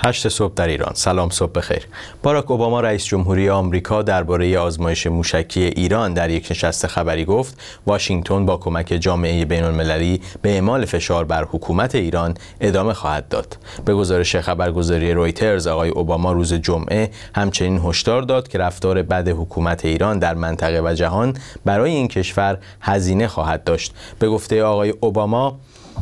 8 صبح در ایران. سلام، صبح بخیر. باراک اوباما رئیس جمهوری آمریکا درباره آزمایش موشکی ایران در یک نشست خبری گفت واشنگتن با کمک جامعه بین‌المللی به اعمال فشار بر حکومت ایران ادامه خواهد داد. به گزارش خبرگزاری رویترز، آقای اوباما روز جمعه همچنین هشدار داد که رفتار بد حکومت ایران در منطقه و جهان برای این کشور هزینه خواهد داشت. به گفته آقای اوباما،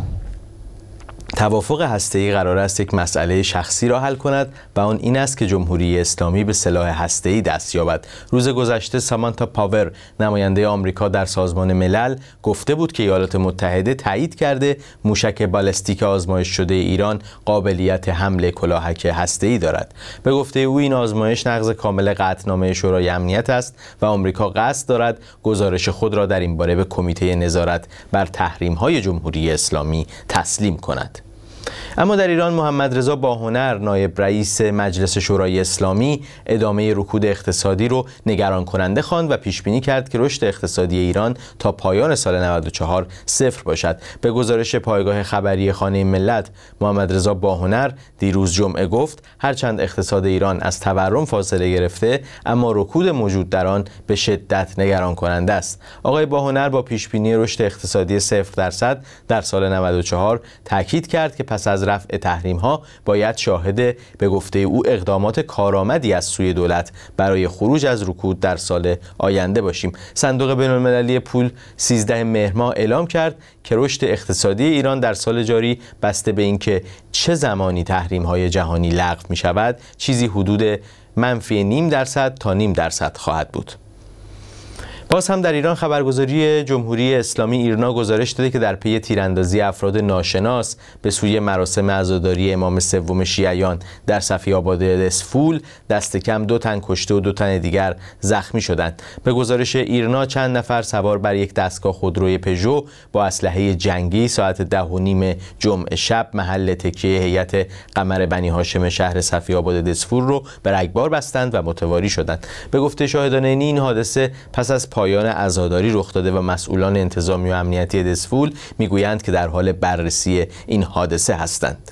توافق هسته‌ای قرار است یک مسئله شخصی را حل کند و آن این است که جمهوری اسلامی به سلاح هسته‌ای دست یابد. روز گذشته سامانتا پاور، نماینده آمریکا در سازمان ملل، گفته بود که ایالات متحده تایید کرده موشک بالستیک آزمایش شده ایران قابلیت حمل کلاهک هسته‌ای دارد. به گفته او این آزمایش نقض کامل قطعنامه شورای امنیت است و آمریکا قصد دارد گزارش خود را در این باره به کمیته نظارت بر تحریم‌های جمهوری اسلامی تسلیم کند. اما در ایران محمد رضا باهنر، نایب رئیس مجلس شورای اسلامی، ادامه رکود اقتصادی رو نگران کننده خواند و پیش بینی کرد که رشد اقتصادی ایران تا پایان سال 94 صفر باشد. به گزارش پایگاه خبری خانه ملت، محمد رضا باهنر دیروز جمعه گفت هرچند اقتصاد ایران از تورم فاصله گرفته، اما رکود موجود در آن به شدت نگران کننده است. آقای باهنر با پیش بینی رشد اقتصادی 0% در سال 94 تاکید کرد که پس از رفع تحریم‌ها باید شاهد به گفته او اقدامات کارآمدی از سوی دولت برای خروج از رکود در سال آینده باشیم. صندوق بین‌المللی پول 13 مهر ماه اعلام کرد که رشد اقتصادی ایران در سال جاری بسته به اینکه چه زمانی تحریم‌های جهانی لغو می‌شود چیزی حدود -0.5% تا 0.5% خواهد بود. باز هم در ایران خبرگزاری جمهوری اسلامی ایرنا گزارش داده که در پی تیراندازی افراد ناشناس به سوی مراسم عزاداری امام سوم شیعیان در صفی آباد دسفول دست کم 2 تن کشته و 2 تن دیگر زخمی شدند. به گزارش ایرنا چند نفر سوار بر یک دستگاه خودروی پژو با اسلحه جنگی ساعت 10:30 جمعه شب محل تکیه هیئت قمر بنی هاشم شهر صفی آباد دسفول رو به رگبار بستند و متواری شدند. به گفته شاهدان این حادثه پس از پایان عزاداری رخ داده و مسئولان انتظامی و امنیتی دسفول میگویند که در حال بررسی این حادثه هستند.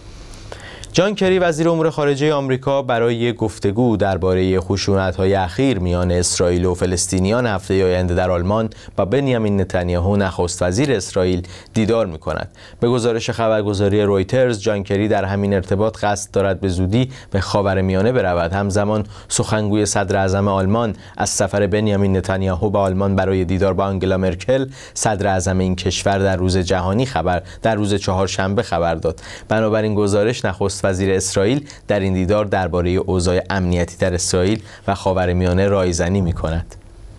جان کری، وزیر امور خارجه آمریکا، برای گفتگو درباره خشونت‌های اخیر میان اسرائیل و فلسطینیان هفته آینده در آلمان با بنیامین نتانیاهو، نخست وزیر اسرائیل، دیدار می‌کند. به گزارش خبرگزاری رویترز، جان کری در همین ارتباط قصد دارد به زودی به خاورمیانه برود. همزمان سخنگوی صدر اعظم آلمان از سفر بنیامین نتانیاهو به آلمان برای دیدار با آنگلا مرکل، صدر اعظم این کشور، در روز چهارشنبه خبر داد. بنابراین گزارش نخست وزیر اسرائیل در این دیدار درباره اوضاع امنیتی در اسرائیل و خاورمیانه رایزنی می‌کند.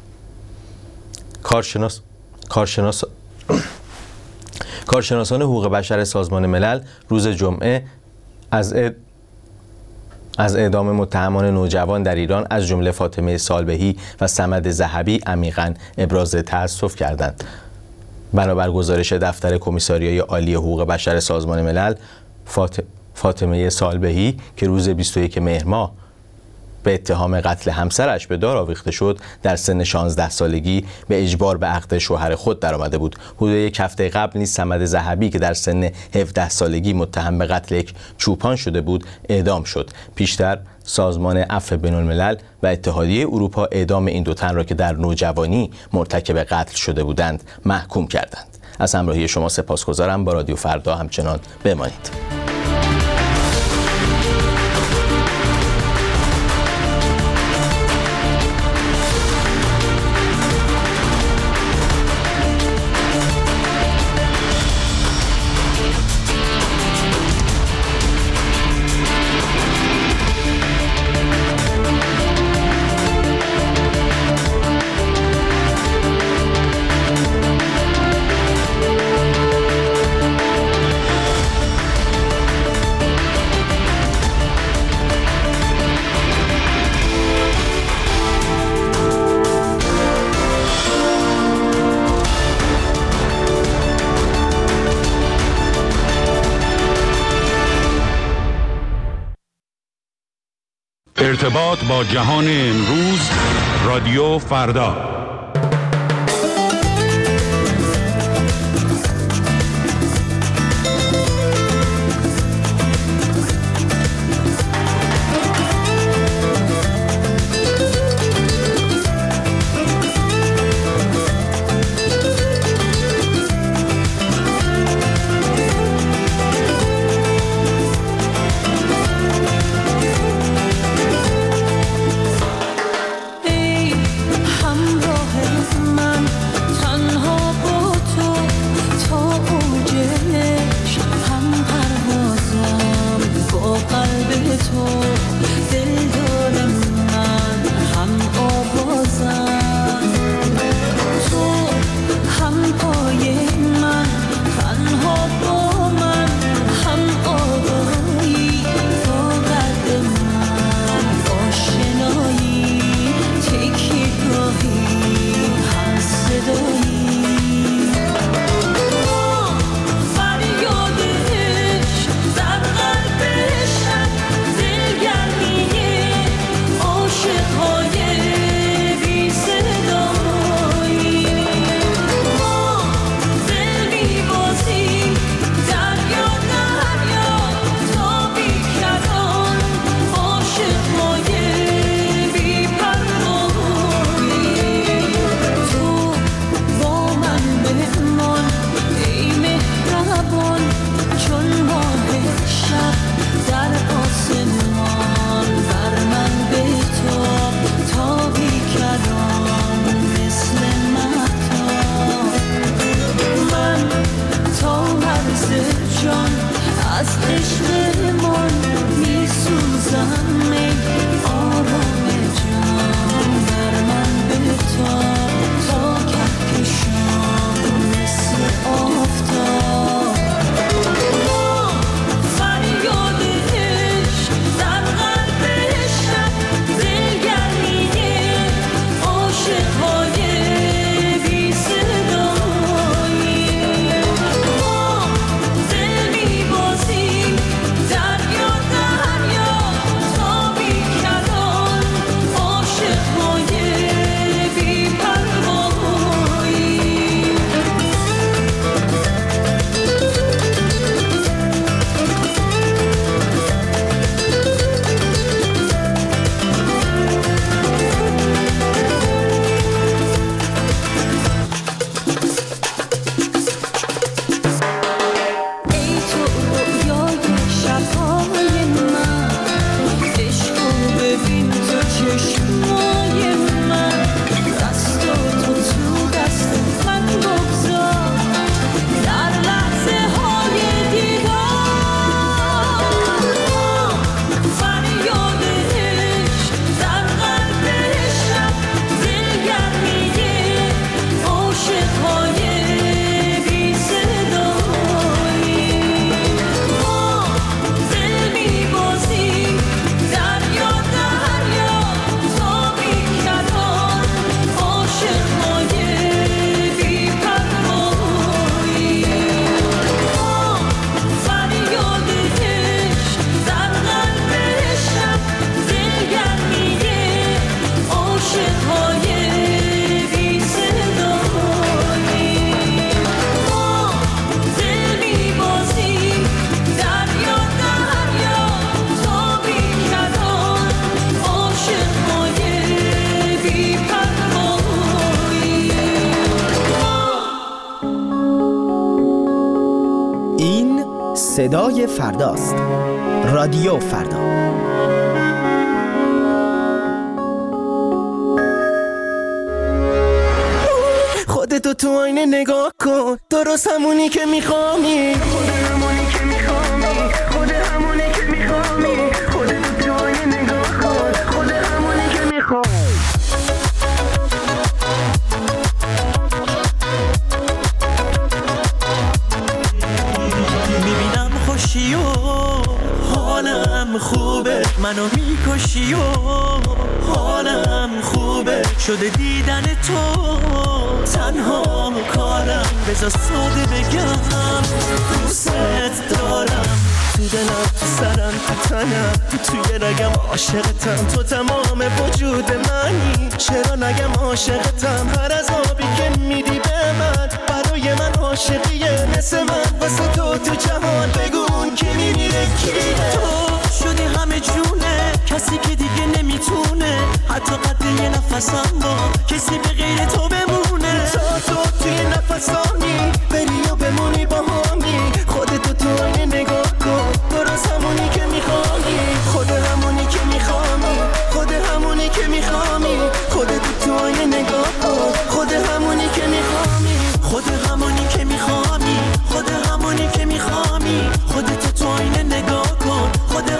کارشناسان حقوق بشر سازمان ملل روز جمعه از اعدام متهمان نوجوان در ایران از جمله فاطمه سالبهی و صمد ذهبی عمیقاً ابراز تأسف کردند. بنابر گزارش دفتر کمیساریای عالی حقوق بشر سازمان ملل، فاطمه سالبهی که روز 21 مهر ماه به اتهام قتل همسرش به دار آویخته شد، در سن 16 سالگی به اجبار به عقد شوهر خود درآمده بود. حدود یک هفته قبل نیز صمد ذهبی که در سن 17 سالگی متهم به قتل یک چوپان شده بود اعدام شد. پیشتر سازمان عفو بین‌الملل و اتحادیه اروپا اعدام این 2 تن را که در نوجوانی مرتکب قتل شده بودند محکوم کردند. از همراهی شما سپاسگزارم. با رادیو فردا همچنان بمانید. ارتباط با جهان امروز، رادیو فردا. تو دلدار من هم آوازم تو هم پای من تنها با من هم آوایی با قد من آشنایی تکیه گاهی هم صدایی از عشقمان می سوزم ای آرام جان بر من بتاب تا کهکشان مثل آفتاب فریاد عشق در قلب شب دلگرمی عاشق‌های بی صدایی صدای فرداست. رادیو فردا. خودتو تو آینه نگاه کن، درست همونی که میخوامی، خود همونی که میخوامی، خود همونی که میخوامی. خودتو تو آینه نگاه کن، خود همونی که میخوامی. میبینم خوشی و حالم خوبه، منو میکشی و حالم خوبه، شده دیدن تو تنها کارم. بذار ساده بگم دوست دارم، تو دلم، تو سرم، تو تنم، توی رگم عاشقتم، تو تمام وجود منی. چرا نگم عاشقتم؟ هر از آبی که میدی به من برای من عاشقیه، مثل من واسه تو جهان بگون کی میمیره کیه. تو شدی همه جونه، کسی که دیگه نمیتونه حتی قد یه نفسم با کسی به غیر تو بمونه. تو توی نفسانی بری و بمونی با همی، خودتو تو آینه نگاه کن، درست همونی که میخوانی، خود همونی که میخوانی، خود همونی که میخوانی. خودتو تو آینه نگاه کن، خود همونی که میخوانی، خود همونی که میخوانی، خود همونی که میخوانی. خودتو تو آینه نگاه کن، خود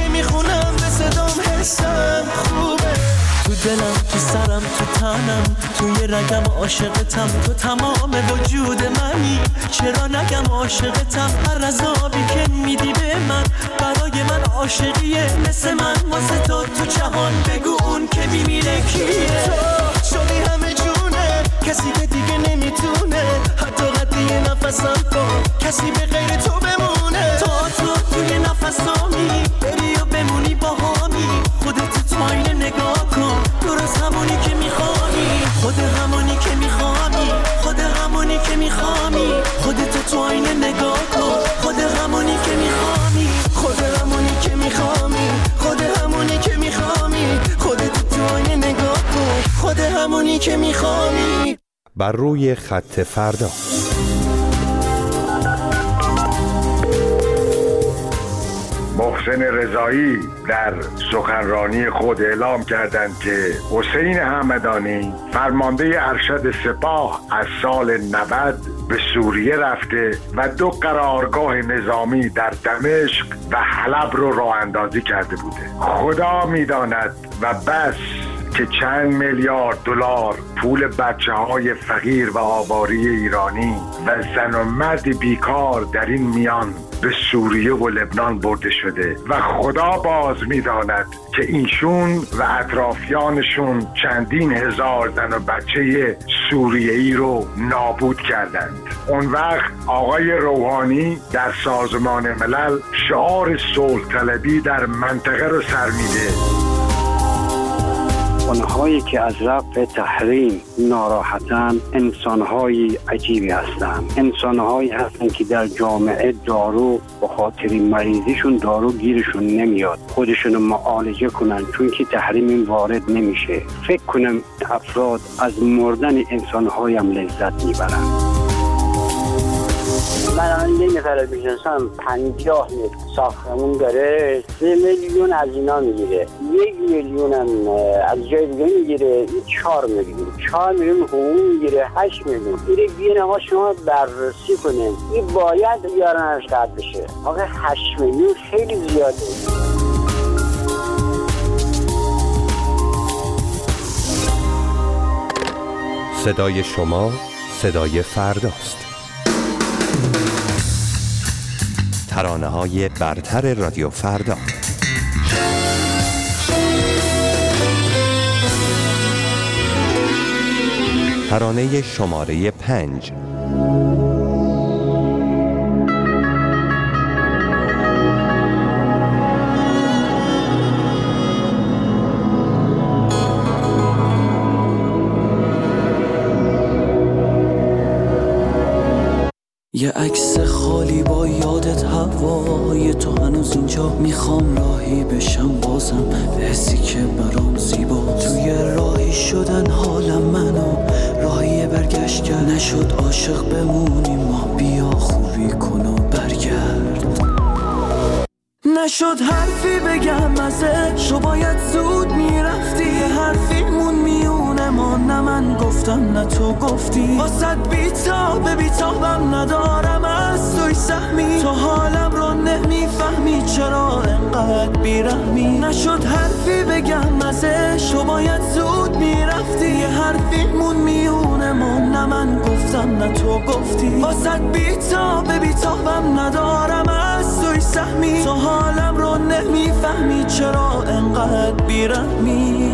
میخونم به صدام حسم خوبه. تو دلم، تو سرم، تو تنم، توی رگم عاشقتم، تو تمام وجود منی. چرا نگم عاشقتم؟ هر عذابی که میدی به من برای من عاشقیه. مثل من واسه تو جهان بگو اون که میمیره کیه. تو شدی همه جونه، کسی که دیگه نمیتونه حتی قدری نفسم کن، کسی به غیر تو بمونه. تو توی نفسامی بری و بمونی با همی. خودت تو آینه نگاه کن، درست همونی که میخوانی. خود همونی که میخوانی، خود همونی که میخوانی. خودت تو آینه نگاه کن، خود همونی که میخوانی. خود همونی که میخوانی، خود همونی که میخوانی. خودت تو آینه نگاه کن، خود همونی که میخوانی. بر روی خط فردا. محسن رضایی در سخنرانی خود اعلام کردند که حسین همدانی فرمانده ارشد سپاه از سال 90 به سوریه رفته و 2 قرارگاه نظامی در دمشق و حلب رو راه اندازی کرده بوده. خدا میداند و بس که چند میلیارد دلار پول بچه‌های فقیر و آواره ایرانی و زن و مرد بیکار در این میان به سوریه و لبنان برده شده و خدا باز می‌داند که اینشون و اطرافیانشون چندین هزار زن و بچه سوریه‌ای رو نابود کردند. اون وقت آقای روحانی در سازمان ملل شعار صلح طلبی در منطقه رو سر میده. آنهایی که از رفع تحریم ناراحتند انسانهای عجیبی هستند. انسانهایی هستند که در جامعه دارو به خاطر مریضیشون دارو گیرشون نمیاد، خودشون رو معالجه کنن چون که تحریم این وارد نمیشه. فکر کنم افراد از مردن انسانهای هم لذت میبرن. من یه نفر میشناسم 50 متر ساختمون داره، 3 میلیون از اینا میگیره، 1 میلیون هم از جای دیگه میگیره، 4 میلیون 4 میلیون حقوق میگیره، 8 میلیون. میره بیان آقا شما بررسی کنین این باید بیارنش قد بشه. آقا 8 میلیون خیلی زیاده. صدای شما صدای فرداست. ترانه‌های برتر رادیو فردا. ترانه شماره 5. یه عکس خالی با یادت هوای تو هنوز اینجا، میخوام راهی بشم بازم به حسی که برام زیبا. توی راهی شدن حالم منو راهی برگشت کرد، نشد عاشق بمونیم ما، بیا خوبی کن و برگرد. نشد حرفی بگم ازش، تو باید زود میرفتی. یه حرفیمون میونه ما، نه من گفتم نه تو گفتی. واسد بیتابم ندارم از توی سهمی، تو حالم رو نمیفهمی چرا انقدر بیرحمی. نشد حرفی بگم ازش، تو باید زود میرفتی. یه حرفیمون میونه ما، نه من گفتم نه تو گفتی. واسد بیتابم ندارم از توی سهمی، تو حالم رو نمیفهمی چرا انقدر بیرحمی.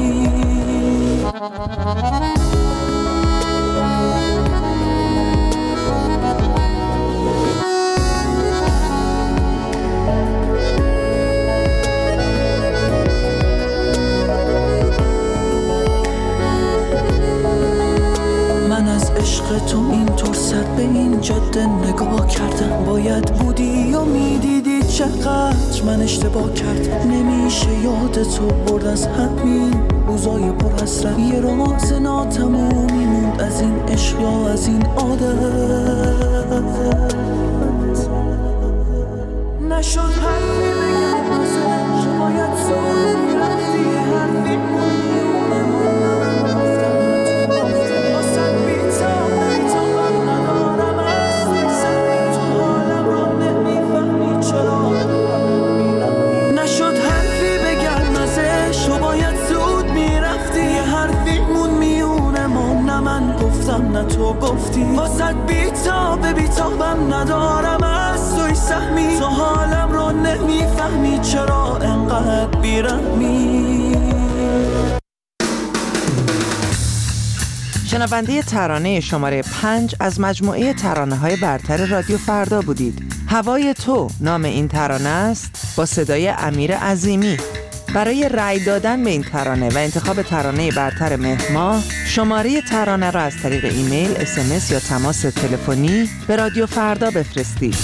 من از عشق تو اینطور سر به این جاده نگاه کردم، باید بودی و میدیدی چقدر من اشتباه کردم. نمیشه یاد تو برد از همین روزای پر حسرت، یه راز ناتمومی موند از این عشق یا از این عادت. نشد حرفی بگم ازش، باید زود میرفتی. یه حرفی میونه من گفتم نه تو گفتی. واسد بیتابم ندارم از توی سهمی، تو حالم رو نمیفهمی چرا. نشد حرفی هنوزم نه تو گفتی واسد بیتابم ندارم از توی سهمی، تو حالم رو نمیفهمی چرا انقدر بیرحمی. شنونده ترانه شماره 5 از مجموعه ترانه‌های برتر رادیو فردا بودید. هوای تو نام این ترانه است با صدای امیر عظیمی. برای رأی دادن به این ترانه و انتخاب ترانه برتر مهر شماره ترانه را از طریق ایمیل، SMS یا تماس تلفنی به رادیو فردا بفرستید.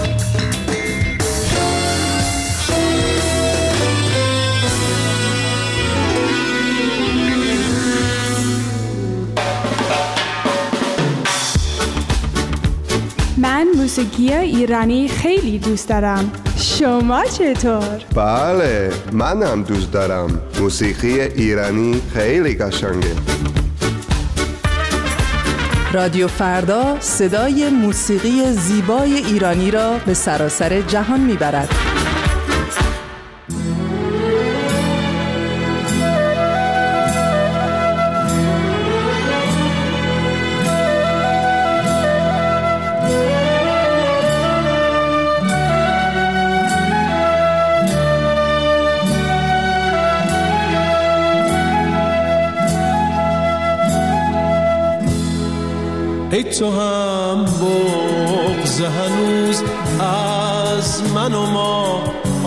من موسیقی ایرانی خیلی دوست دارم. شما چطور؟ بله، منم دوست دارم. موسیقی ایرانی خیلی قشنگه. رادیو فردا صدای موسیقی زیبای ایرانی را به سراسر جهان میبرد. ای تو هم بغض هنوز از من و ما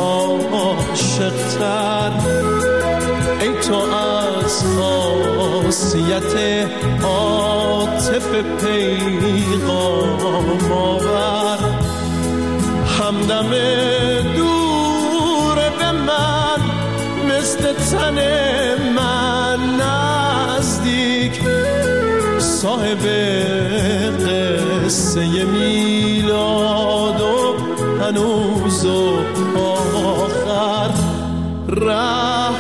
عاشق‌تر، ای تو از خاصیت عاطف پیغام آور، همدم دور به من مثل تن من نزدیک، صاحب قصه میلاد و هنوز و آخر، ره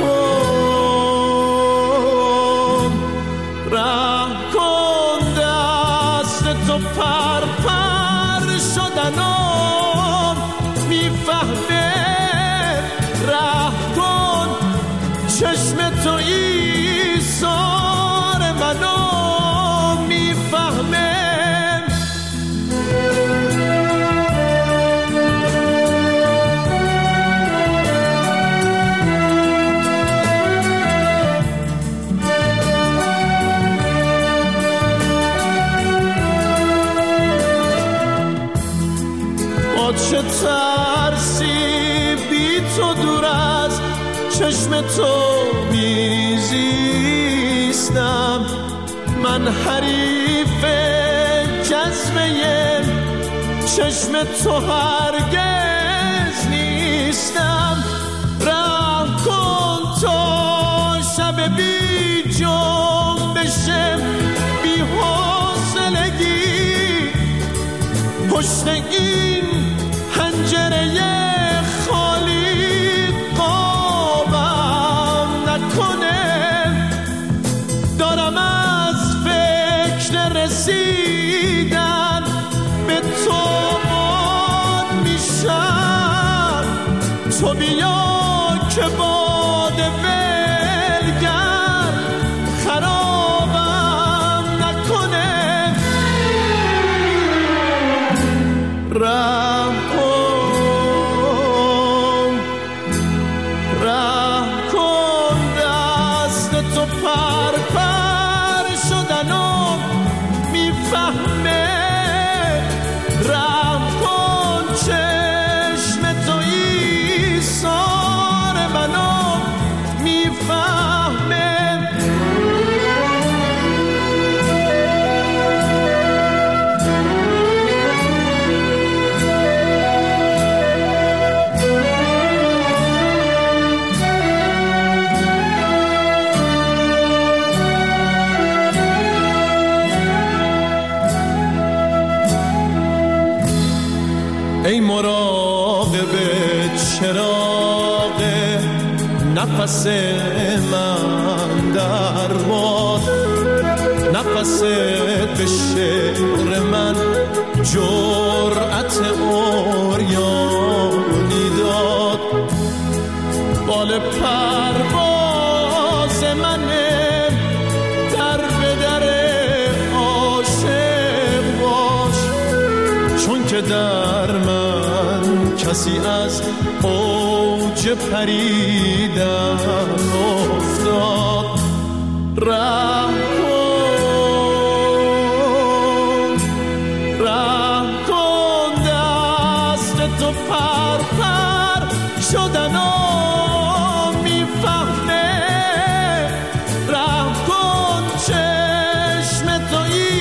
کن دست تو پر شدنم میفهمه، ره کن چشم تو ایثار منو میفهمه. با چه ترسی بی تو دور از چشم تو میزیستم، من حریف جذبه چشم تو هرگز نیستم، راه کن تا شب بی جنبش بی حوصلگی پشت این پنجره خالی قابم نکنه، دارم از فکر رسیدن به تو باد میشم، تو بیا که باد ولگر خرابم نکنه، رحم کن دست تو پر شدنم میفهمه، رحم کن چشم تو ایثار منو میفهمه. ای مراقب چراغ نفس من در باد، نفست به شعر من جرأت عریانی داد، بال پرواز من در به در که در من کسی از اوج پریدن افتاد. رحم کن دست تو پر پر شدن و میفهمه. رحم کن چشم تو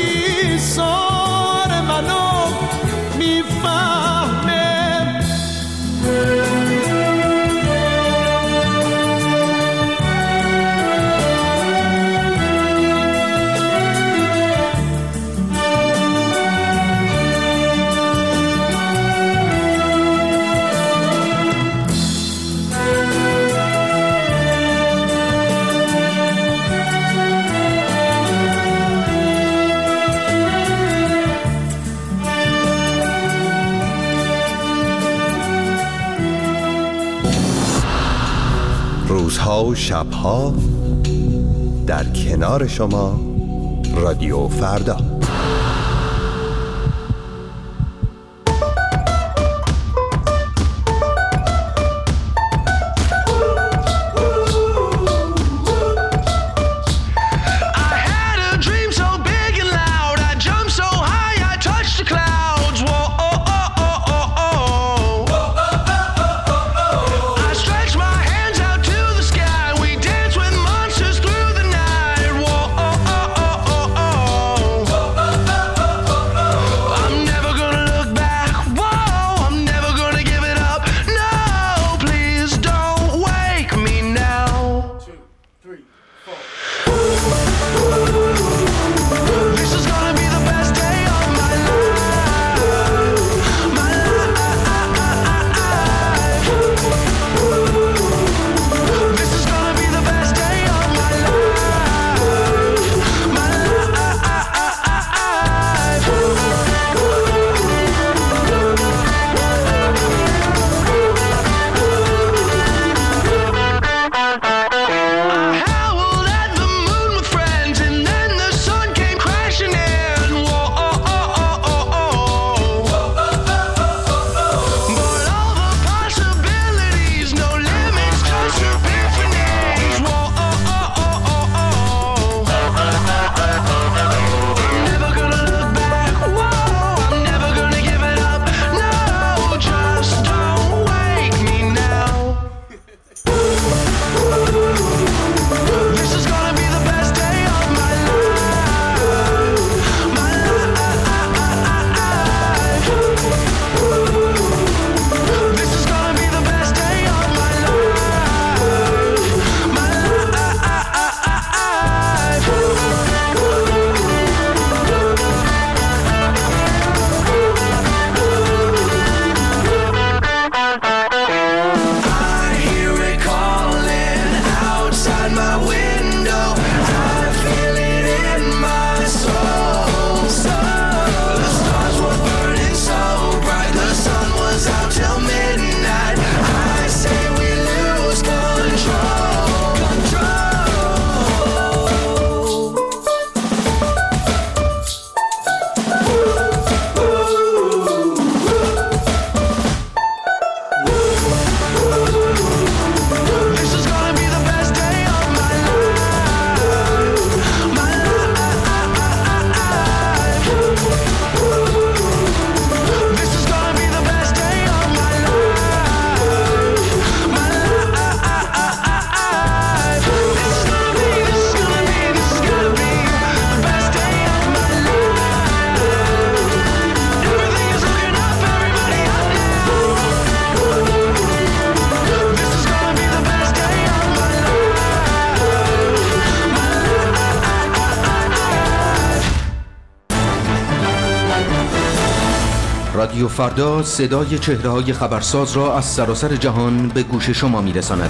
ایثار منو میفهمه. روزها و شبها در کنار شما رادیو فردا. رادیو فردا صدای چهره‌های خبرساز را از سراسر جهان به گوش شما می‌رساند.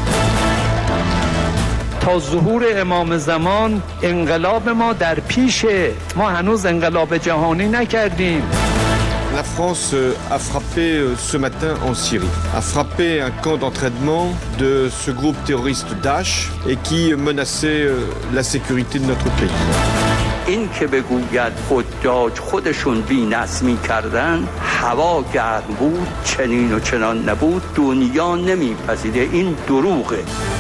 تا ظهور امام زمان انقلاب ما در پیشه، ما هنوز انقلاب جهانی نکردیم. La France a frappé ce matin en Syrie, a frappé un camp d'entraînement de ce groupe terroriste Daesh et qui menaçait la sécurité de notre pays. این که بگوید حجاج خودشون بی‌نظمی می‌کردن، هوا گرم بود، چنین و چنان نبود، دنیا نمی‌پذیره، این دروغه.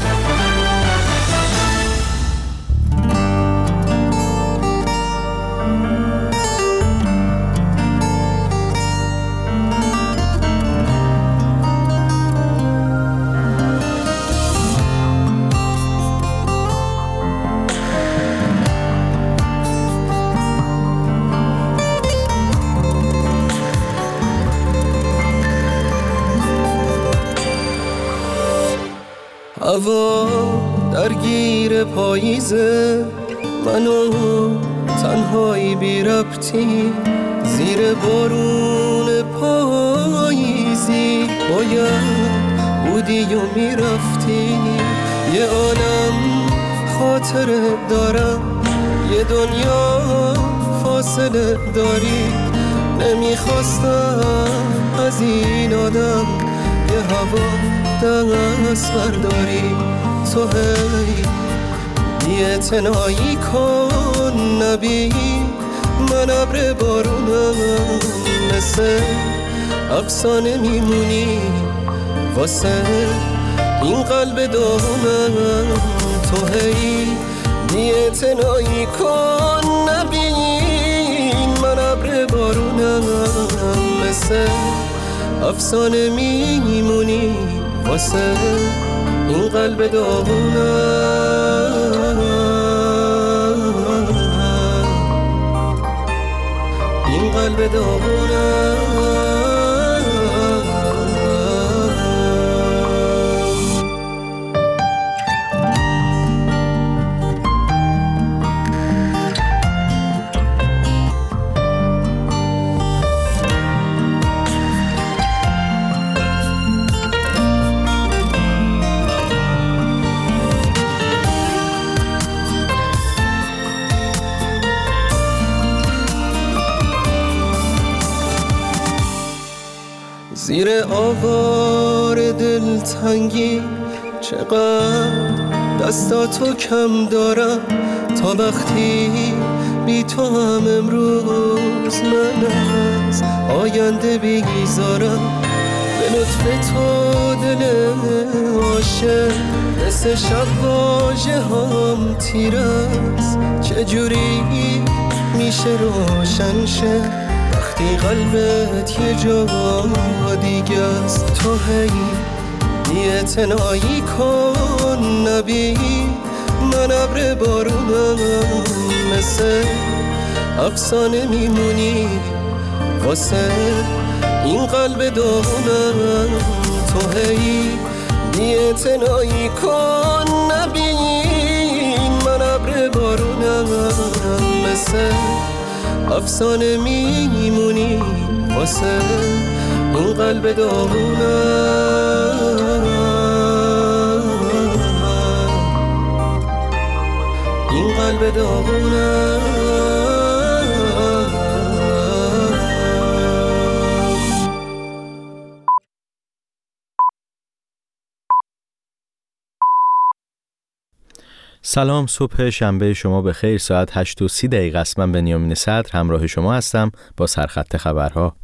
هوا درگیر پاییزه، منو تنهایی بی ربطی زیر بارون پاییزی، باید بودی و میرفتی. یه عالم خاطره دارم، یه دنیا فاصله داری. نمیخواستم از این آدم یه هوا دست برداری. تو هی اعتنایی کن نبی، من ابر بارونم، مثل افسانه میمونی واسه این قلب داغونم. تو هی اعتنایی کن نبی، من ابر بارونم، مثل افسانه میمونی واسه این قلب داغونم، این قلب داغونم. زیر آوار دلتنگی چقدر دستاتو کم دارم، تا وقتی بی تو هم امروز من از آینده بیزارم. به لطف تو دل عاشق مثل شب واژه هم تیر است، چجوری میشه روشن شه وقتی قلبت یه جا دیگه است. تو هی اعتنایی کن نبی، من ابر بارونم، مثل افسانه میمونی واسه این قلب داغونم. تو هی اعتنایی کن نبی، من ابر بارونم، مثل افسانه میمونی واسه این قلب داغونم، این قلب داغونم. سلام، صبح شنبه شما به خیر. ساعت 8:30 است. من بنیامین صدر همراه شما هستم با سرخط خبرها.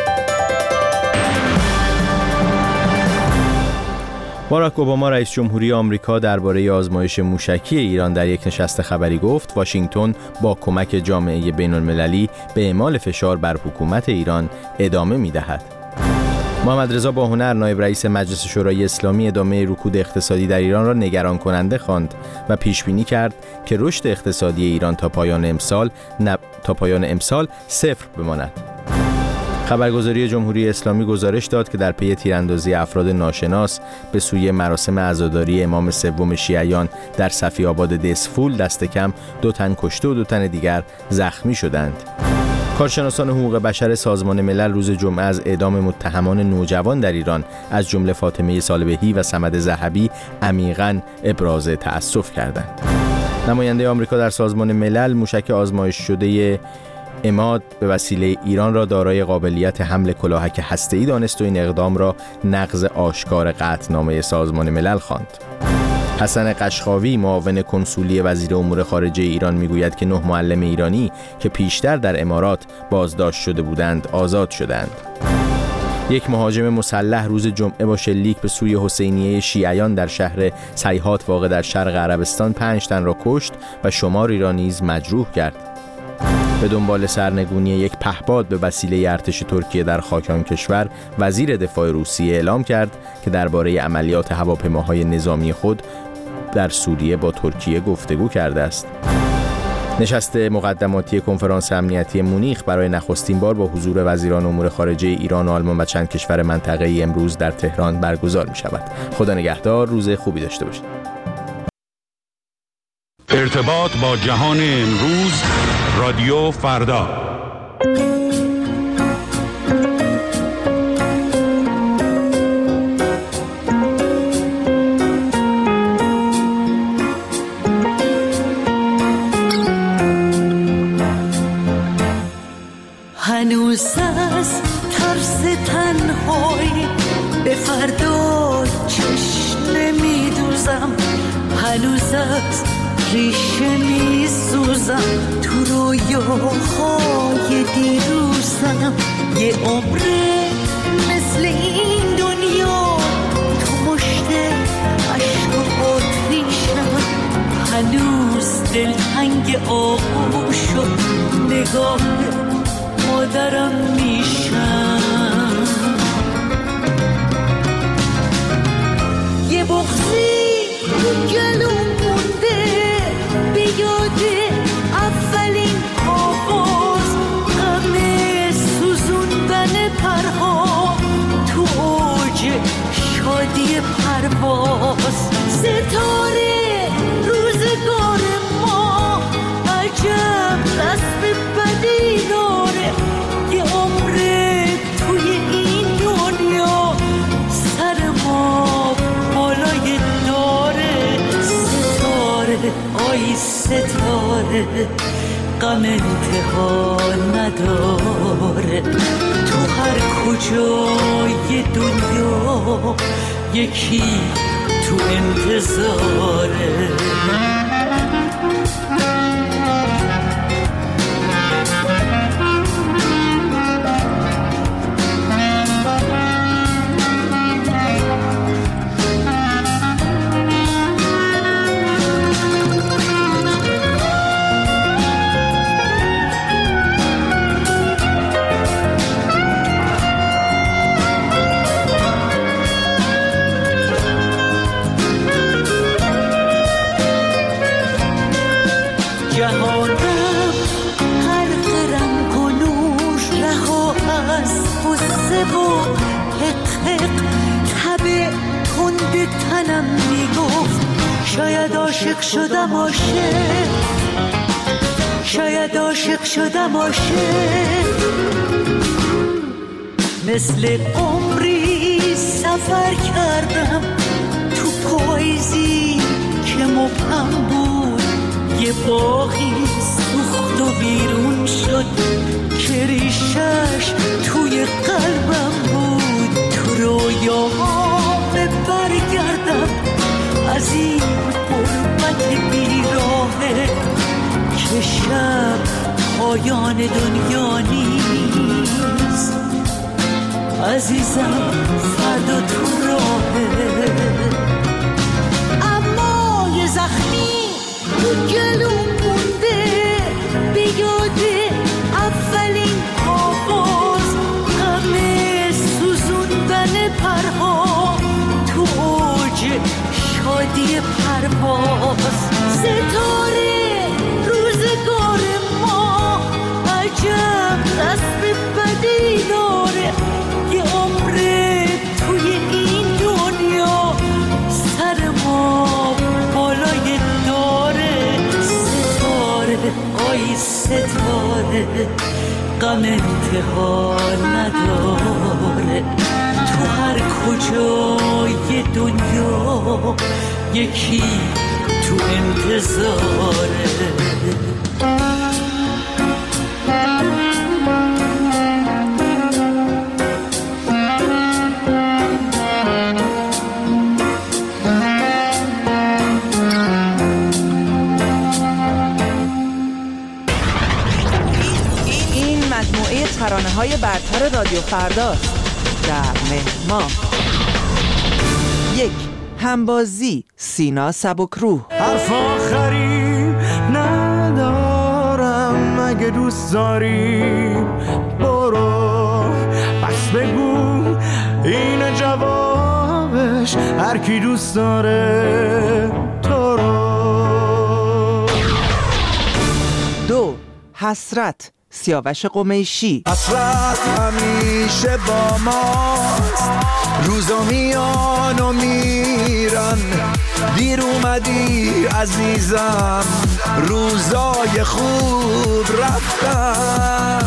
باراک اوباما رئیس جمهوری آمریکا درباره آزمایش موشکی ایران در یک نشست خبری گفت واشنگتن با کمک جامعه بین‌المللی به اعمال فشار بر حکومت ایران ادامه می‌دهد. محمد رضا باهنر نایب رئیس مجلس شورای اسلامی ادامه رکود اقتصادی در ایران را نگران کننده خواند و پیش بینی کرد که رشد اقتصادی ایران تا پایان امسال صفر بماند. خبرگزاری جمهوری اسلامی گزارش داد که در پی تیراندازی افراد ناشناس به سوی مراسم عزاداری امام سوم شیعیان در صفی آباد دسفول دست کم 2 تن کشته و 2 تن دیگر زخمی شدند. کارشناسان حقوق بشر سازمان ملل روز جمعه از اعدام متهمان نوجوان در ایران از جمله فاطمه صالبهی و صمد ذهبی عمیقاً ابراز تأسف کردند. نماینده آمریکا در سازمان ملل موشک آزمایش شده عماد به وسیله ایران را دارای قابلیت حمل کلاهک هسته‌ای دانست و این اقدام را نقض آشکار قطعنامه سازمان ملل خواند. حسن قشقاوی معاون کنسولی وزیر امور خارجه ایران میگوید که 9 معلم ایرانی که پیشتر در امارات بازداشت شده بودند آزاد شدند. یک مهاجم مسلح روز جمعه با شلیک به سوی حسینیه شیعیان در شهر سیحات واقع در شرق عربستان 5 تن را کشت و شماری را نیز مجروح کرد. به دنبال سرنگونی یک پهپاد به وسیله ارتش ترکیه در خاک آن کشور، وزیر دفاع روسیه اعلام کرد که درباره عملیات هواپیماهای نظامی خود در سوریه با ترکیه گفتگو کرده است. نشست مقدماتی کنفرانس امنیتی مونیخ برای نخستین بار با حضور وزیران امور خارجه ایران و آلمان و چند کشور منطقه‌ای امروز در تهران برگزار می‌شود. خدا نگهدار، روز خوبی داشته باشید. ارتباط با جهان امروز، رادیو فردا. هنوز از ترس تنهایی به فردا چشم نمیدوزم، هنوز از ریشه میسوزم تو رویاهای دیروزم. یه عمره مثل این دنیا تو مشت عشق و آتیشم، هنوز دلتنگ آغوش و نگاه مادرم میشم. یه بغضی تو گلوم مونده به یاد اولین آواز، غم سوزوندن پرها تو اوج شادی پرواز. ستاره روزگار ما عجب رسم بدی داره، یه عمره توی این دنیا سر ما بالای داره. ستاره آی ستاره غم انتها نداره، تو هر کجای دنیا یکی تو انتظاره. شاید عاشق شدم عاشق، مثل عمری سفر کردم تو پاییزی که مبهم بود. یه باغی سوخت و بیرون شد که ریشش توی قلبم بود. تو رویاهام برگردم از این غربت بیراهه که شب پایان دنیا نیست. عزیزم فردا تو راهه، اما یه زخمی تو گلوم مونده به یاد اولین آواز، غم سوزوندن پرها تو اوج شادی پرواز. ستاره روزگار ما عجب رسم بدی داره، یه عمره توی این دنیا سر ما بالای داره. ستاره آی ستاره غم انتها نداره، تو هر کجای دنیا یکی تو انتظاره. ترانه‌های برتر رادیو فرداست در مهما. 1. همبازی سینا سبکروح. حرف آخری ندارم، اگه دوست داری برو، پس بگو این جوابش، هر کی دوست داره تو رو. 2. حسرت سیاوش قمیشی. حسرت همیشه با ماست، روزا میان و میرن، دیر اومدی عزیزم، روزای خوب رفتن.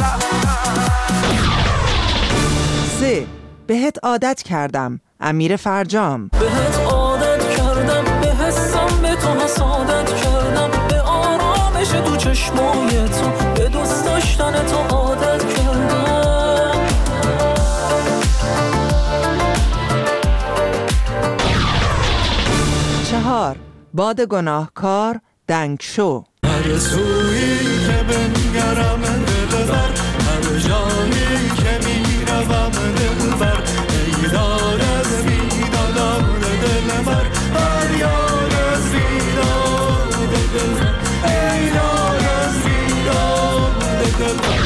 3. بهت عادت کردم امیر فرجام. بهت عادت کردم، به حسم به تو حسادت کردم، به آرامش تو چشمای تو، به دوست داشتن تو عادت کردم. 4. باد گناهکار دنگ شو. هر سویی که بنگرم دلبر، هر جایی که میروم دلبر، ای دار از بیدادم دلبر، هر یار از بیداد دلبر، ای دار از بیداد دلبر.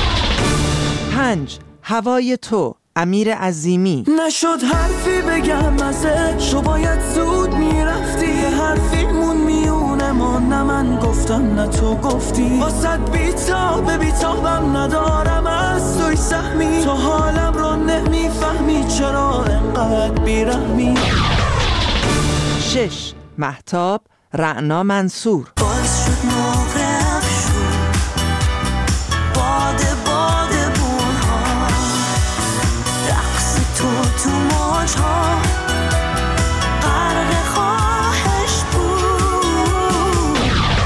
5. هوای تو امیر عظیمی. نشد حرفی بگم ازش، تو باید زود میرفتی، حرفی مون میونه ما، نه من گفتم نه تو گفتی، واسد بیتابم ندارم از توی سهمی، تو حالم رو نمیفهمی، چرا انقدر بیرحمی. 6. مهتاب رعنا منصور. باعث شد موقع شد باد بونها، رقص تو موجها، غرق خواهش بود.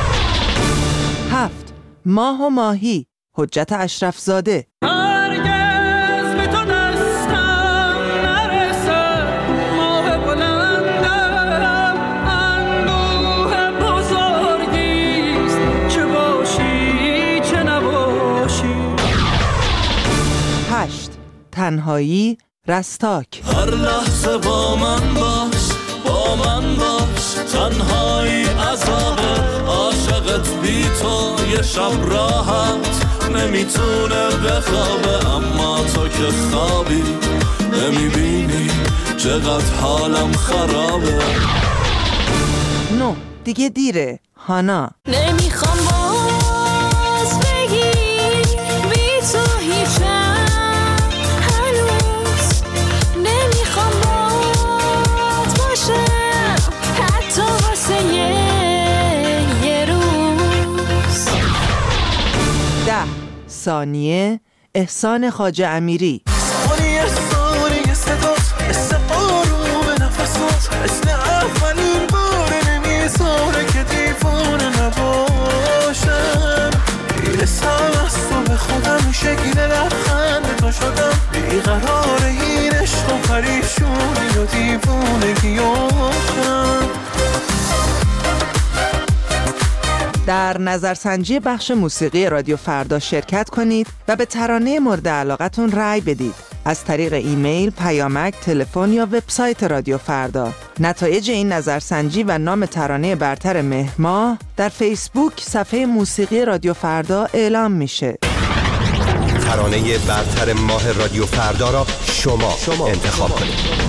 7. ماه و ماهی حجت اشرف زاده. هرگز به تو دستم نرسه، ماه بلندم اندوه بزرگیست، چه باشی چه نباشی. 8. تنهایی رستاک. هر لحظه با من باش تنهایی عذابه، عاشقت بی تو یه شب راحت نمیتونه بخوابه، اما تو که خوابی نمیبینی چقدر حالم خرابه. 9. دیگه دیره هانا. نمیخوام باز بگی بی تو هیچم، هنوز نمیخوام باز باشم، حتی واسه یه روز. 10. ثانیه احسان خواجه امیری. ثانیه صداست مثل قارون نفسات، مثل اولین بار نمیذاره که دیوانه نباشم، میرسم از تو به خودم، شکل لبخند تو شدم، بیقرار این عشق و پریشونی و دیوانگیاشم. در نظرسنجی بخش موسیقی رادیو فردا شرکت کنید و به ترانه مورد علاقتون رأی بدید از طریق ایمیل، پیامک، تلفن یا وبسایت رادیو فردا. نتایج این نظرسنجی و نام ترانه برتر مهر ماه در فیسبوک صفحه موسیقی رادیو فردا اعلام میشه. ترانه برتر ماه رادیو فردا را شما انتخاب کنید.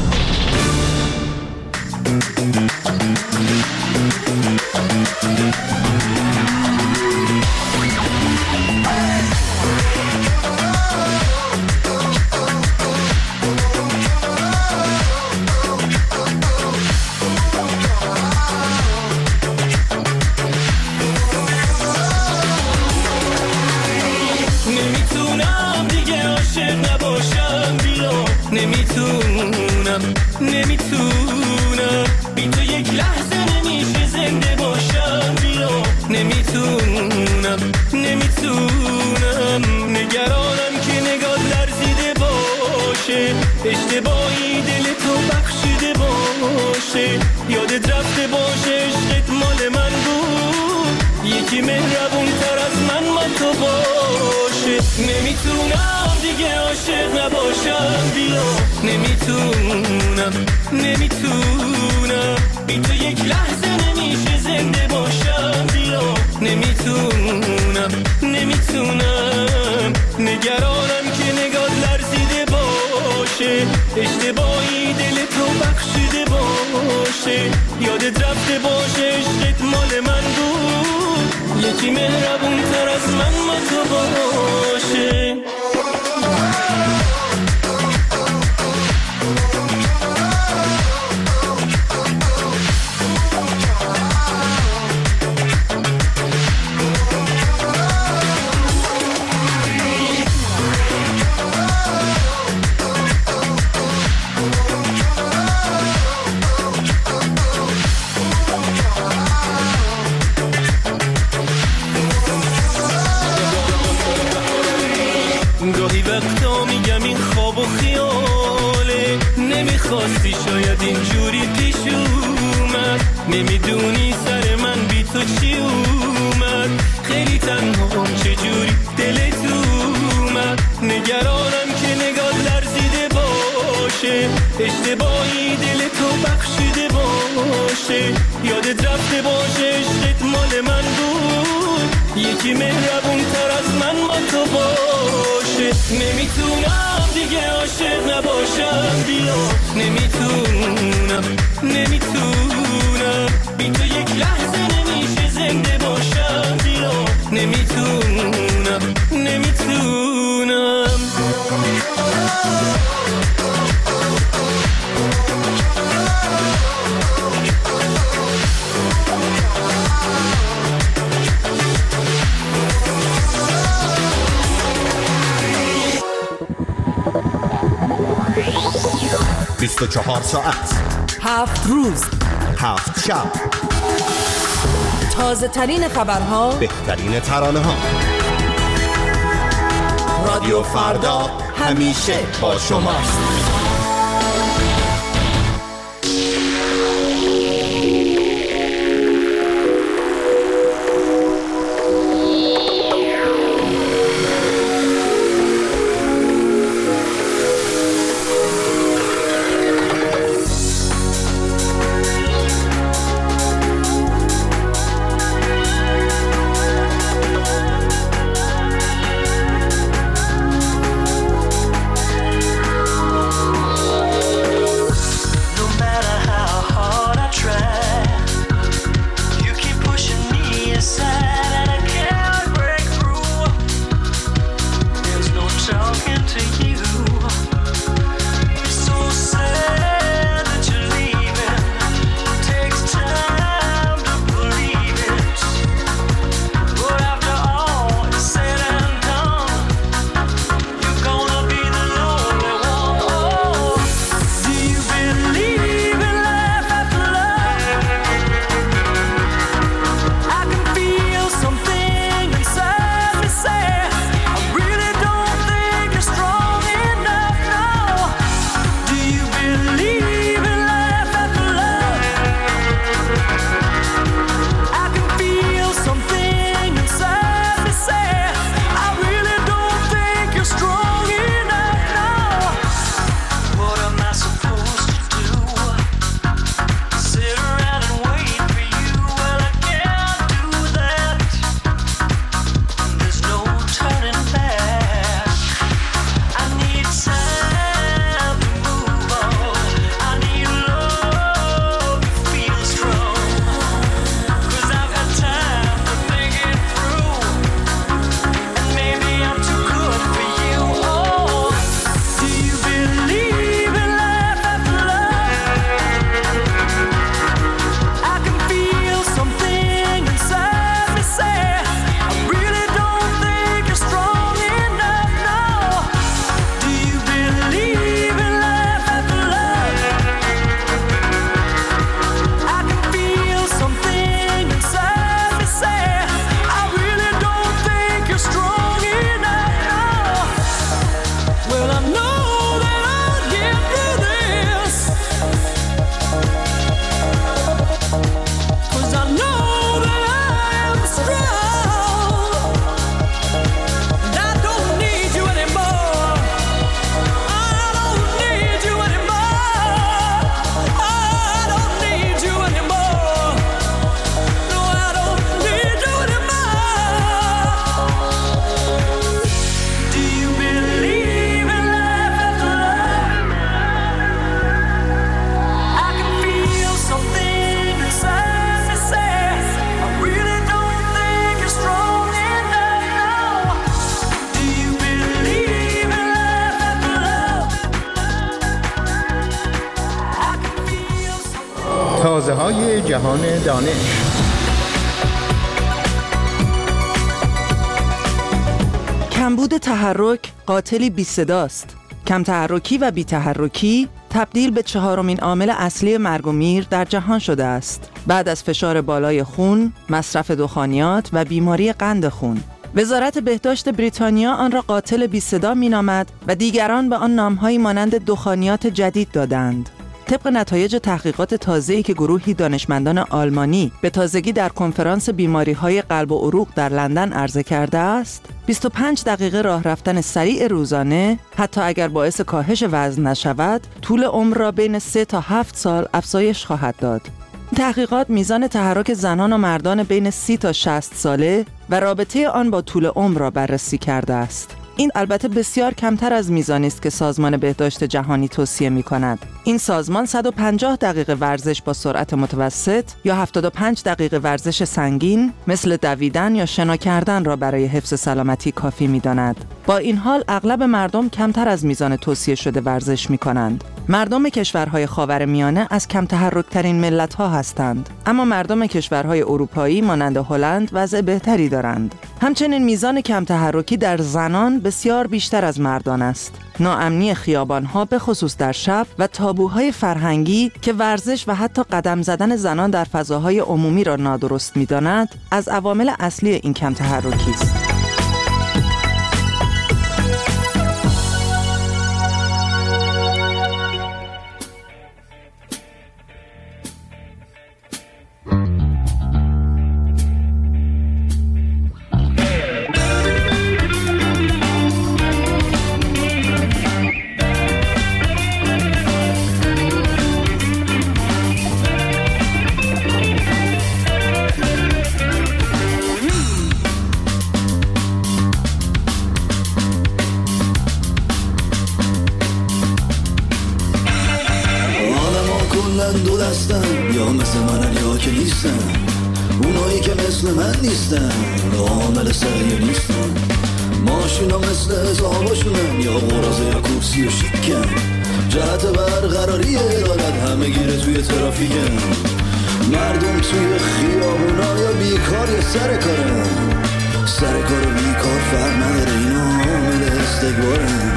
نمیتونم دیگه عاشق نباشم، بیا نمیتونم بی تو یک لحظه نمیشه زنده باشم، بیا نمیتونم نگرانم که نگاه لرزیده باشه، اشتباهی دل تو بخشیده باشه، یادت رفته باشه عشقت مال من بود، یکی مهربون تر از من تو باشه، نمیتونم دیگه عاشق نباشم بیا نمیتونم بی تو یک لحظه نمیشه زنده باشم بیا نمیتونم نگرانم که نگاه لرزیده باشه اشتباهی دل تو بخشیده باشه یادت رفته باشه عشقت مال من بود یکی مهربون تر از من با تو باشه گاهی وقتا میگم این خواب و خیاله نمیخواستی شاید اینجوری پیش اومد نمیدونی سر من بی تو چی اومد خیلی تنهام چجوری دلت اومد نگرانم که نگاه لرزیده باشه اشتباهی دل تو بخشیده باشه یادت رفته باشه عشقت مال من بود یکی مهربون تر از من با تو باشه نمیتونم دیگه عاشق نباشم بیا نمیتونم بی تو یک لحظه نمیشه زنده باشم بیا نمیتونم ...24 ساعت 7 روز 7 شب تازه ترین خبرها بهترین ترانه ها رادیو فردا همیشه با شماست های جهان دانش. کمبود تحرک قاتلی بی صداست. کم تحرکی و بی تحرکی تبدیل به چهارمین عامل اصلی مرگ و میر در جهان شده است، بعد از فشار بالای خون، مصرف دخانیات و بیماری قند خون. وزارت بهداشت بریتانیا آن را قاتل بی صدا می‌نامد و دیگران به آن نام‌هایی مانند دخانیات جدید دادند. طبق نتایج تحقیقات تازه‌ای که گروهی دانشمندان آلمانی به تازگی در کنفرانس بیماری‌های قلب و عروق در لندن عرضه کرده است، 25 دقیقه راه رفتن سریع روزانه حتی اگر باعث کاهش وزن نشود، طول عمر را بین 3 تا 7 سال افزایش خواهد داد. تحقیقات میزان تحرک زنان و مردان بین 30 تا 60 ساله و رابطه آن با طول عمر را بررسی کرده است. این البته بسیار کمتر از میزانی است که سازمان بهداشت جهانی توصیه می‌کند. این سازمان 150 دقیقه ورزش با سرعت متوسط یا 75 دقیقه ورزش سنگین مثل دویدن یا شنا کردن را برای حفظ سلامتی کافی می‌داند. با این حال اغلب مردم کمتر از میزان توصیه شده ورزش می‌کنند. مردم کشورهای خاورمیانه از کم تحرک‌ترین ملت‌ها هستند، اما مردم کشورهای اروپایی مانند هلند وضع بهتری دارند. همچنین میزان کم تحرکی در زنان بسیار بیشتر از مردان است. ناامنی خیابان‌ها به خصوص در شب و تابوهای فرهنگی که ورزش و حتی قدم زدن زنان در فضاهای عمومی را نادرست می‌داند، از عوامل اصلی این کم تحرکی است. دو دستن یا مثل منن یا که نیستن، اونایی که مثل من نیستن عامل سریع نیستن. ماشینا مثل حساباشونن یا قرازه یا کرسی و شیکن، جهت برقراری عدالت همه گیره توی ترافیکن. مردم توی خیابونا یا بیکار یا سر کارن، سر کار و بیکار فرق نداره، اینا عامل استکبارن.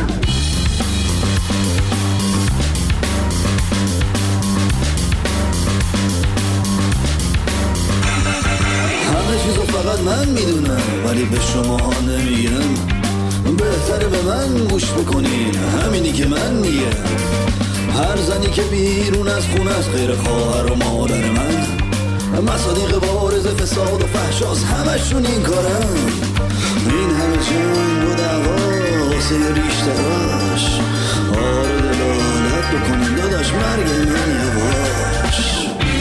چیزو فقط من میدونم ولی به شما ها نمیگم. بهتره به من گوش بکنین، همینی که من میگم. هر زنی که بیرون از خونه است غیر خواهر و مادر من، مصادیق بارز فساد و فحشاست همشون این کارن. این همه جنگ و دعوا واسه ریشتراش، آره دلالت بکنین داداش مرگ من یواش.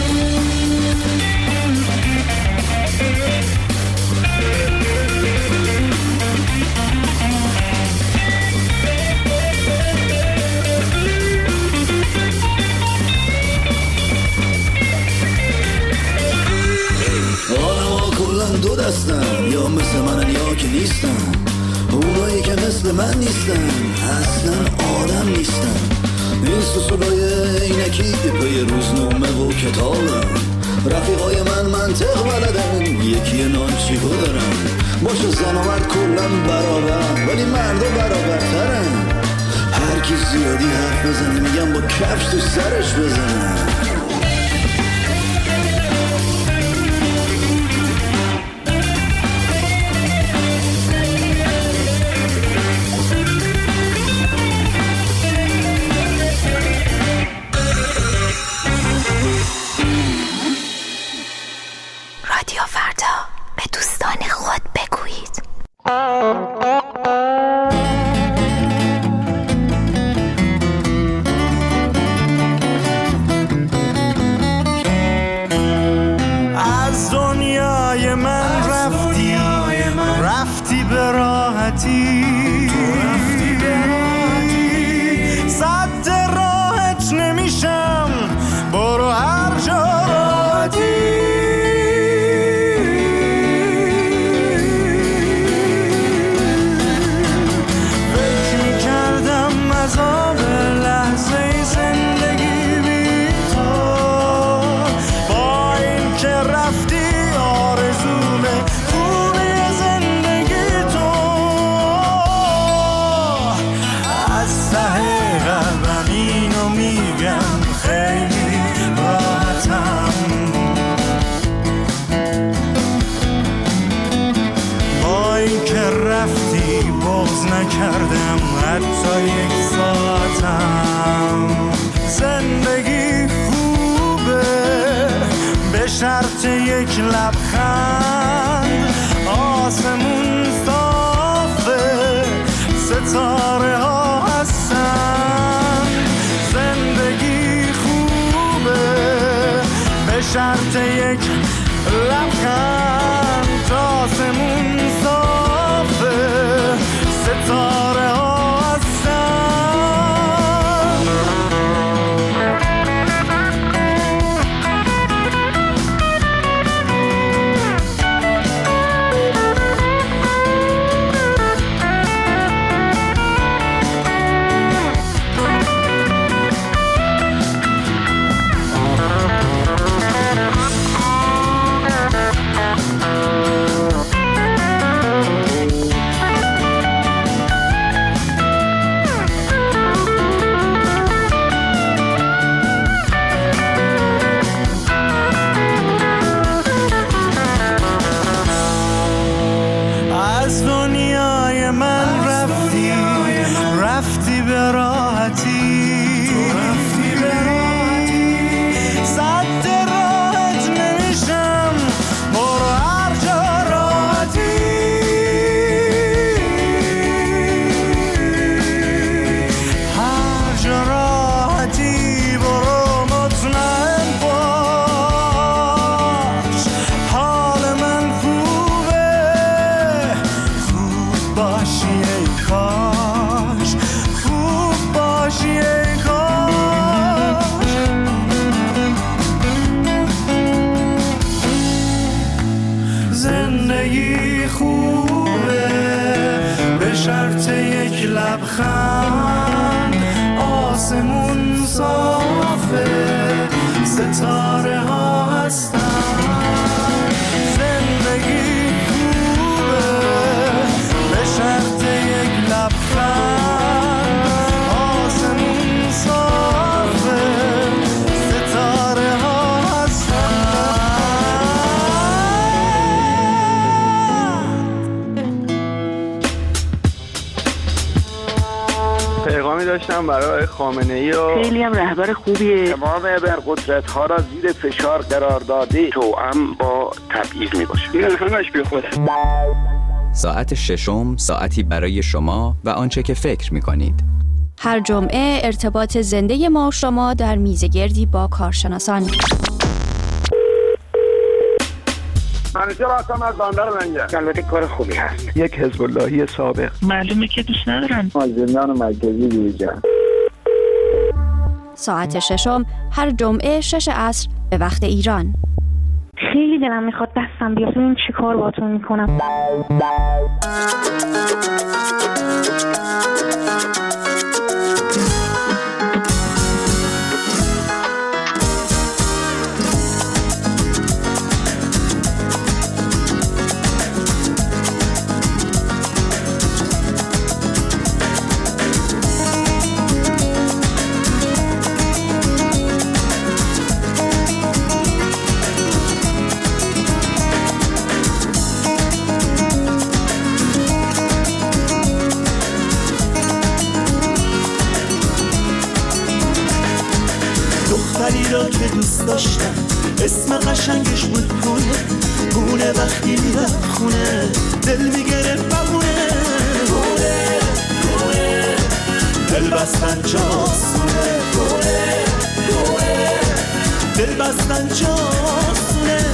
دو دستن یا مثل منن یا که نیستن، اونایی که مثل من نیستن اصلا آدم نیستن. این سوسولای اینکی پی روزنامه و کتابن، رفیقای من منطق بلدن، یکی نانچیکو دارن. باشه زن و مرد کلن برابر ولی مردا برابرترن. هر کی زیادی حرف بزنه میگم با کفش تو سرش بزنه. رفتی آرزومه خوبی زندگی تو از ته قلبم اینو میگم خیلی راحتم با این که رفتی بغض نکردم حتی یک ساعتم زندگی خوبه به شرط یک لبخند آسمون صافه ستاره ها هستن زندگی خوبه به شرط یک لبخند آسمون صافه ستاره ها زندگی خوبه به شرط یک لبخند آسمون صافه ستاره ها هستن زندگی خوبه به شرط یک لبخند آسمون صافه ستاره ها هستن پیغامی داشتم برای خامنه‌ای و خیلی هم رهبر خوبیه. تمام ابرقدرت‌ها را زیر فشار قرار داده توأم با تبعیض میباشه. این همش بیخوده. ساعت ششم ساعتی برای شما و آنچه که فکر می‌کنید. هر جمعه ارتباط زنده ما و شما در میزگردی با کارشناسان. منیجر هستم از بندر منگه. البته کار خوبی هست. یک حزب اللهی سابق. معلومه که دوست ندارن. از زندان مرکزی بیرون. ساعت ششم هر جمعه 6 عصر به وقت ایران. خیلی دلم میخواد دستم بیاد این چی کار باتون میکنم. دختری را که دوست داشتم اسم قشنگش بود پونه وقتی میرفت خونه دل میگرفت بمونه پونه دل بستن جاسونه پونه دل بستن جاسونه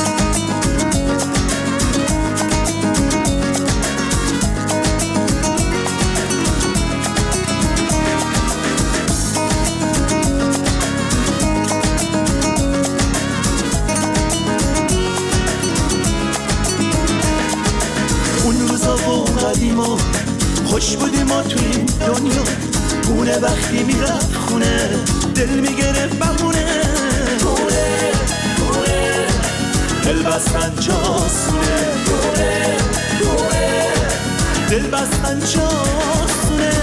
قدیما خوش بودیم ما تو این دنیا پونه وقتی میرفت خونه دل میگرفت بمونه پونه دل بستن جاسونه دل بستن جاسونه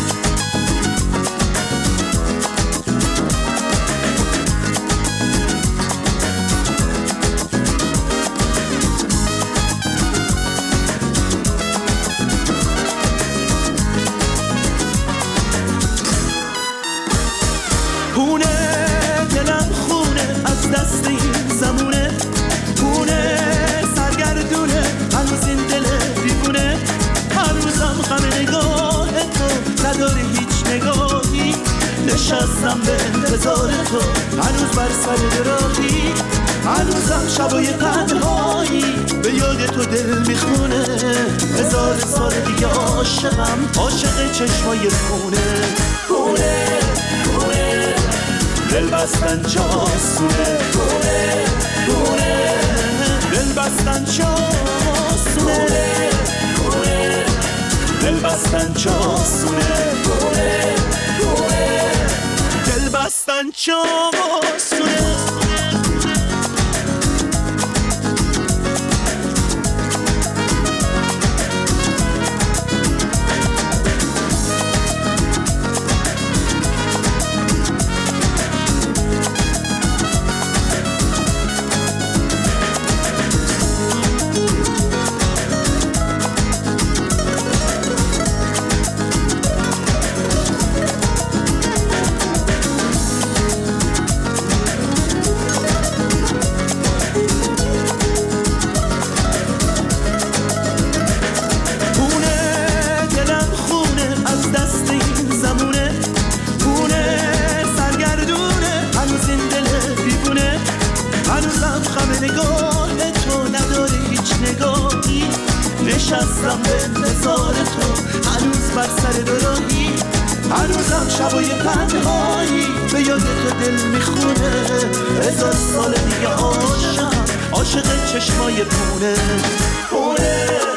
پونه دلم خونه از دست این زمونه پونه سرگردونه هنوز این دل دیوونه هنوزم غم نگاه تو نداری هیچ نگاهی نشستم به انتظار تو هنوز بر سر راهی هنوزم شبای تنهایی به یاد تو دل میخونه هزار سال دیگه عاشقم عاشق چشمای خونه پونه پونه دل بستن جاسونه پونه پونه دل بستن جاسونه پونه دل بستن جاسونه پونه پونه دل بستن جاسونه نشستم به انتظار تو هنوز بر سر راهی هنوزم شبای تنهایی به یاد تو دل میخونه هزار سال دیگه عاشق چشمای پونه پونه